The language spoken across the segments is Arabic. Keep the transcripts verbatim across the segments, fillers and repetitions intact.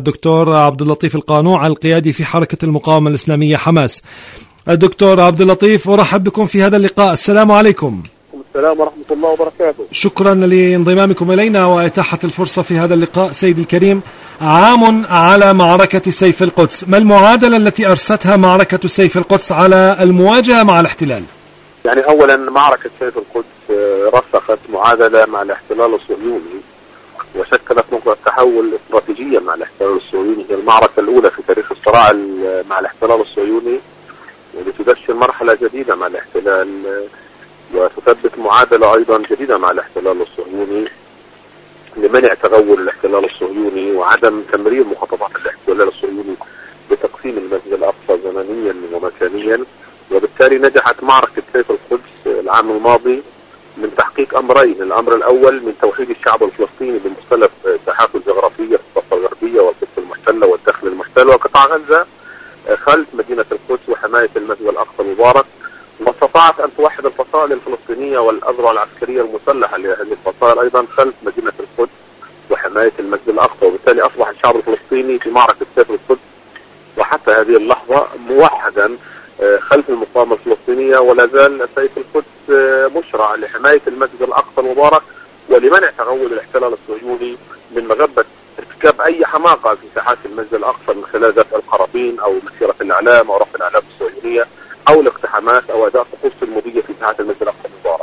الدكتور عبد اللطيف القانوع القيادي في حركة المقاومة الإسلامية حماس. الدكتور عبد اللطيف، أرحب بكم في هذا اللقاء. السلام عليكم. السلام ورحمة الله وبركاته. شكرا لانضمامكم إلينا وإتاحة الفرصة في هذا اللقاء. سيدي الكريم، عام على معركة سيف القدس، ما المعادلة التي أرستها معركة سيف القدس على المواجهة مع الاحتلال؟ يعني أولا معركة سيف القدس رسخت معادلة مع الاحتلال الصهيوني وشكلت نقطة تحول استراتيجية مع الاحتلال الصهيوني. هي المعركة الأولى في تاريخ الصراع مع الاحتلال الصهيوني، ولتبشر مرحلة جديدة مع الاحتلال وتثبت معادلة أيضا جديدة مع الاحتلال الصهيوني لمنع تغول الاحتلال الصهيوني وعدم تمرير مخططات الاحتلال الصهيوني بتقسيم المسجد الأقصى زمنيا ومكانيا. وبالتالي نجحت معركة سيف القدس العام الماضي من تحقيق أمرين: الأمر الأول من توحيد الشعب الفلسطيني بمختلف ساحاته الجغرافية في الضفة الغربية والقدس المحتلة والداخل المحتل وقطاع غزة خلف مدينة القدس وحماية المسجد الأقصى المبارك، واستطاعت أن توحد الفصائل الفلسطينية والأذرع العسكرية المسلحة لهذه الفصائل أيضا خلف مدينة القدس وحماية المسجد الأقصى. وبالتالي أصبح الشعب الفلسطيني في معركة سيف القدس وحتى هذه اللحظة موحدا خلف المقاومة الفلسطينية، ولا زال سيف القدس مشرع لحماية المسجد الأقصى المبارك ولمنع تغول الاحتلال الصهيوني من مغبة ارتكاب أي حماقة في ساحات المسجد الأقصى من خلال ذات القرابين أو مسيرة الإعلام أو رفع الإعلام الصهيونية أو الاقتحامات أو أداء طقوس المضية في ساحات المسجد الأقصى المبارك.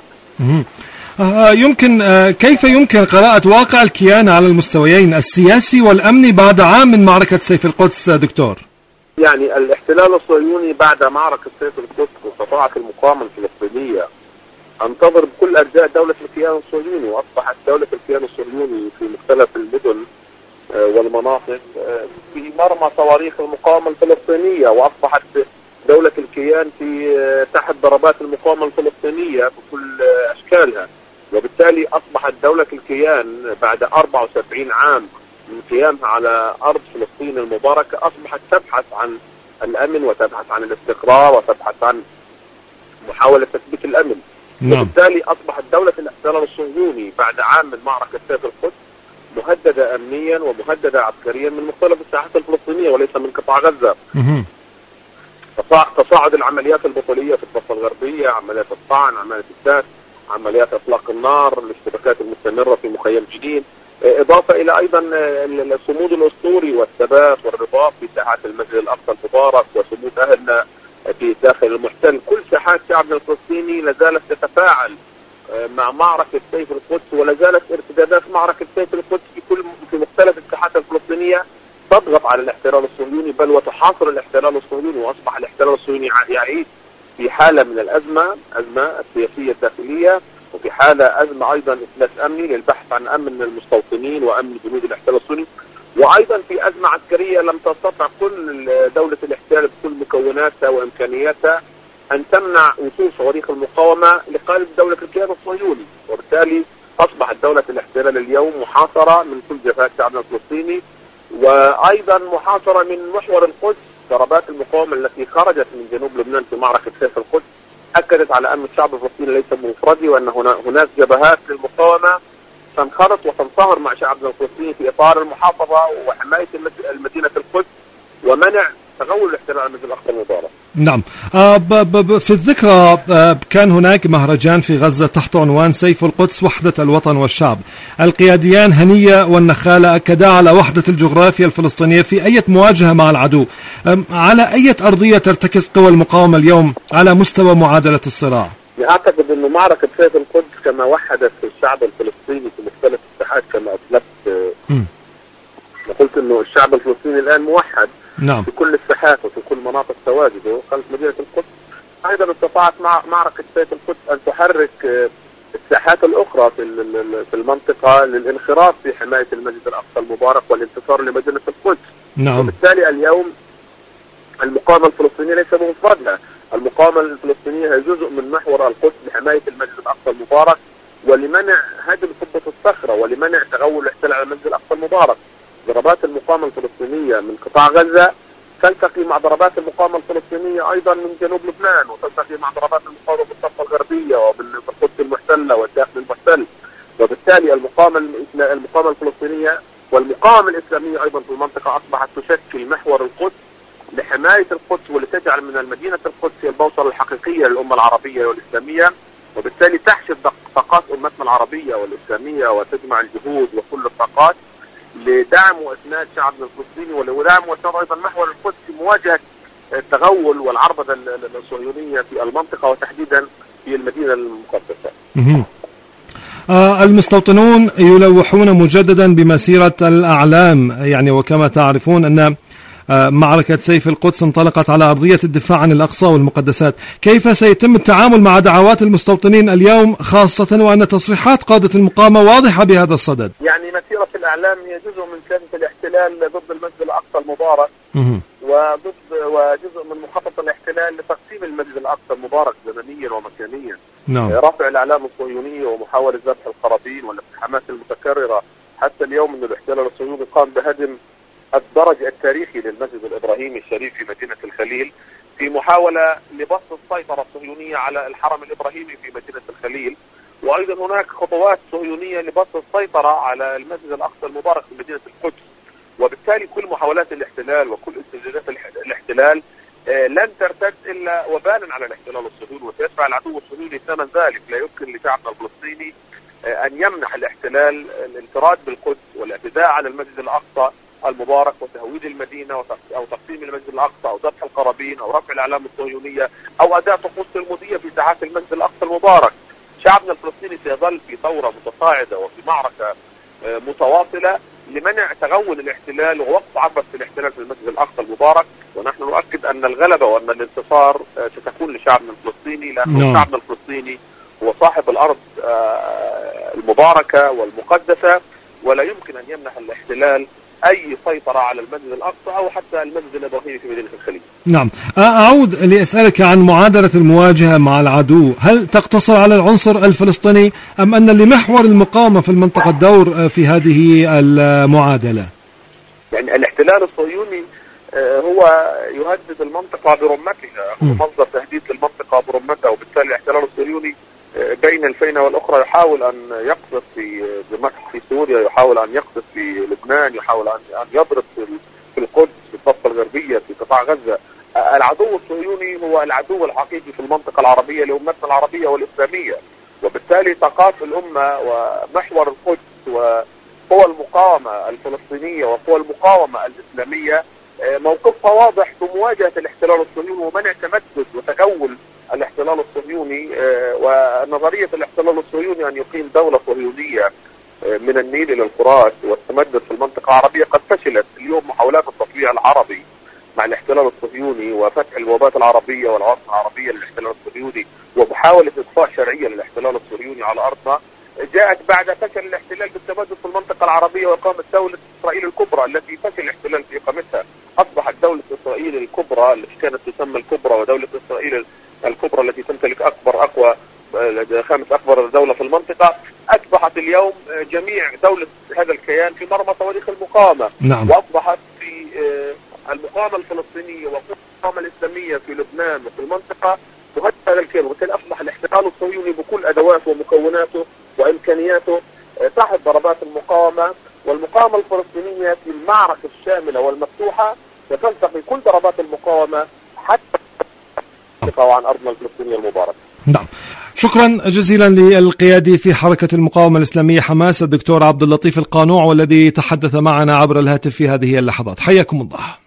آه يمكن آه كيف يمكن قراءة واقع الكيان على المستويين السياسي والأمني بعد عام من معركة سيف القدس دكتور؟ يعني الاحتلال الصهيوني بعد معركة سيف القدس استطاعت المقاومة الفلسطينية أن تضرب كل أجزاء دولة الكيان الصهيوني، وأصبحت دولة الكيان الصهيوني في مختلف المدن والمناطق في مرمى صواريخ المقاومة الفلسطينية، وأصبحت دولة الكيان في تحت ضربات المقاومة الفلسطينية بكل أشكالها. وبالتالي أصبحت دولة الكيان بعد أربعة وسبعين عام من قيامها على أرض فلسطين المباركة أصبحت تبحث عن الأمن وتبحث عن الاستقرار وتبحث عن محاولة تثبيت الأمن. نعم. وبالتالي أصبحت دولة الاحتلال الصهيوني بعد عام من معركة سيف القدس مهددة أمنيا ومهددة عسكريا من مختلف الساحات الفلسطينية وليس من قطاع غزة. تصاعد العمليات البطولية في الضفة الغربية، عمليات الطعن، عمليات الساس، عمليات إطلاق النار، الاشتباكات المستمرة في مخيم جنين، إضافة إلى أيضا الصمود الأسطوري والثبات والرباط في ساحات المسجد الأقصى المبارك وصمود أهلنا في داخل المحتل. كل ساحات شعبنا الفلسطيني لازالت تتفاعل مع معركة سيف القدس، ولا زالت ارتدادات معركة سيف القدس في كل في مختلف الساحات الفلسطينية تضغط على الاحتلال الصهيوني بل وتحاصر الاحتلال الصهيوني، وأصبح الاحتلال الصهيوني يعيش في حالة من الأزمة، أزمة السياسية الداخلية، وفي حالة أزمة أيضا إفلاس أمني للبحث عن أمن المستوطنين وأمن جنود الاحتلال الصهيوني، وأيضا في أزمة عسكرية لم تستطع كل دولة الاحتلال بكل مكوناتها وإمكانياتها أن تمنع وصول صواريخ المقاومة لقلب دولة الكيان الصهيوني. وبالتالي أصبحت دولة الاحتلال اليوم محاصرة من كل جبهات شعبنا الفلسطيني، وأيضا محاصرة من محور القدس. ضربات المقاومة التي خرجت من جنوب لبنان في معركة سيف القدس أكدت على أن الشعب الفلسطيني ليس منفردي، وأن هناك جبهات للمقاومة تنخرط وتنصهر مع شعبنا الفلسطيني في إطار المحافظة وحماية مدينة القدس ومنع تغول الاحتلال على المسجد الأقصى المبارك. نعم. آه ب ب في الذكرى آه كان هناك مهرجان في غزة تحت عنوان سيف القدس وحدة الوطن والشعب. القياديان هنية والنخالة أكدا على وحدة الجغرافيا الفلسطينية في أي مواجهة مع العدو. على أي أرضية ترتكز قوى المقاومة اليوم على مستوى معادلة الصراع؟ أعتقد أن معركة سيف القدس كما وحدت الشعب الفلسطيني في مختلف الساحات كما أسلفت، قلت أنه الشعب الفلسطيني الآن موحد. نعم. في كل الساحات وفي كل مناطق تواجده خلف مدينة القدس. أيضا استطاعت مع معركة سيف القدس أن تحرك الساحات الأخرى في في المنطقة للانخراط في حماية المسجد الأقصى المبارك والانتصار لمدينة القدس. نعم. وبالتالي اليوم المقاومة الفلسطينية ليس بمفردها، المقاومة الفلسطينية هي جزء من محور القدس لحماية المسجد الأقصى المبارك ولمنع هدم قبة الصخرة ولمنع تغول الاحتلال على المسجد الأقصى المبارك. ضربات المقاومة الفلسطينية من قطاع غزة تلتقي مع ضربات المقاومة الفلسطينية أيضا من جنوب لبنان، وتلتقي مع ضربات المقاومة بالضفة الغربية وبالقدس المحتلة والداخل المحتل. وبالتالي المقاومة المقاومة الفلسطينية والمقاومة الإسلامية أيضا في المنطقة أصبحت تشكل محور القدس لحماية القدس ولتجعل من المدينة القدس هي البوصلة الحقيقية للأمة العربية والإسلامية، وبالتالي تحشد طاقات أمتنا العربية والإسلامية وتجمع الجهود وكل الطاقات لدعم وإسناد شعبنا الفلسطيني ولدعم وإسناد أيضا محور القدس في مواجهة التغول والعربدة الصهيونية في المنطقة وتحديدا في المدينة المقدسة. آه المستوطنون يلوحون مجددا بمسيرة الأعلام، يعني وكما تعرفون أن آه معركة سيف القدس انطلقت على أرضية الدفاع عن الأقصى والمقدسات. كيف سيتم التعامل مع دعوات المستوطنين اليوم، خاصة وأن تصريحات قادة المقاومة واضحة بهذا الصدد؟ يعني مسيرة الأعلام هي جزء من سياسة الاحتلال ضد المسجد الأقصى المبارك وضد وجزء من مخطط الاحتلال لتقسيم المسجد الأقصى المبارك زمنيا ومكانيا. نعم. رفع الإعلام الصهيونية ومحاولة ذبح القرابين والاقتحامات المتكررة حتى اليوم، أن الاحتلال الصهيوني قام بهدم الدرج التاريخي للمسجد الإبراهيمي الشريف في مدينة الخليل في محاولة لبسط السيطرة الصهيونية على الحرم الإبراهيمي في مدينة الخليل، وأيضا هناك خطوات صهيونية لبسط السيطرة على المسجد الأقصى المبارك في مدينة القدس. وبالتالي كل محاولات الاحتلال وكل استنزافات الاحتلال آه لن ترتد إلا وبالا على الاحتلال الصهيوني، وسيدفع العدو الصهيوني ثمن ذلك. لا يمكن لشعبنا الفلسطيني آه أن يمنح الاحتلال الانفراد بالقدس والاعتداء على المسجد الأقصى المبارك وتهويد المدينة أو تقسيم المسجد الأقصى أو ذبح القرابين أو رفع الأعلام الصهيونية أو أداء طقوس المضية في ساحات المسجد الأقصى المبارك. شعبنا الفلسطيني سيظل في ثورة متصاعدة وفي معركة آه متواصلة لمنع تغول الاحتلال ووقف عبث الاحتلال في المسجد الأقصى المبارك، ونحن نؤكد أن الغلبة وأن الانتصار ستكون لشعبنا الفلسطيني، لأن no. شعبنا الفلسطيني هو صاحب الأرض المباركة والمقدسة، ولا يمكن أن يمنح الاحتلال أي سيطرة على المسجد الأقصى أو حتى المسجد الإبراهيمي في مدينة الخليل. نعم. أعود لأسألك عن معادلة المواجهة مع العدو، هل تقتصر على العنصر الفلسطيني أم أن لمحور المقاومة في المنطقة دور في هذه المعادلة؟ يعني الاحتلال الصهيوني هو يهدد المنطقة برمتها، هو مصدر تهديد للمنطقة برمتها، وبالتالي الاحتلال الصهيوني بين الفينة والأخرى يحاول أن يقصف في دمشق في سوريا، يحاول أن يقصف في لبنان، يحاول أن يضرب في القدس في الضفة الغربية في قطاع غزة. العدو الصهيوني هو العدو الحقيقي في المنطقة العربية لأمتنا العربية والإسلامية، وبالتالي طاقات الأمة ومحور القدس وقوى المقاومة الفلسطينية وقوى المقاومة الإسلامية موقفها واضح بمواجهة الاحتلال الصهيوني ومنع تمدد وتغول الاحتلال الصهيوني. ونظرية الاحتلال الصهيوني أن يقيم دولة صهيونية من النيل إلى الفرات والتمدد في المنطقة العربية قد فشلت. اليوم محاولات التطبيع العربي مع الاحتلال الصهيوني وفتح البوابات العربية والعواصم العربية للاحتلال الصهيوني ومحاولة إضفاء شرعية للاحتلال الصهيوني على أرضنا جاءت بعد فشل الاحتلال بالتمدد في المنطقة العربية وإقامة دولة إسرائيل الكبرى التي فشل الاحتلال في إقامتها. أصبحت دولة إسرائيل الكبرى التي كانت تسمى الكبرى ودولة إسرائيل الكبرى التي تمتلك أكبر أقوى خامس أكبر دولة في المنطقة، أصبحت اليوم جميع دولة هذا الكيان في مرمى صواريخ المقاومة. نعم. وأصبحت في المقاومة الفلسطينية والمقاومة الإسلامية في لبنان وفي المنطقة تهدد هذا الكيان، وبالتالي أصبح الاحتلال الصهيوني بكل أدواته ومكوناته وإمكانياته صاحب ضربات المقاومة، والمقاومة الفلسطينية في المعركة الشاملة والمفتوحة وتلتقي كل ضربات المقاومة حتى تقع عن أرضنا الفلسطينية المباركة. نعم. شكرا جزيلا للقيادي في حركة المقاومة الإسلامية حماس الدكتور عبد اللطيف القانوع، والذي تحدث معنا عبر الهاتف في هذه اللحظات. حياكم الله.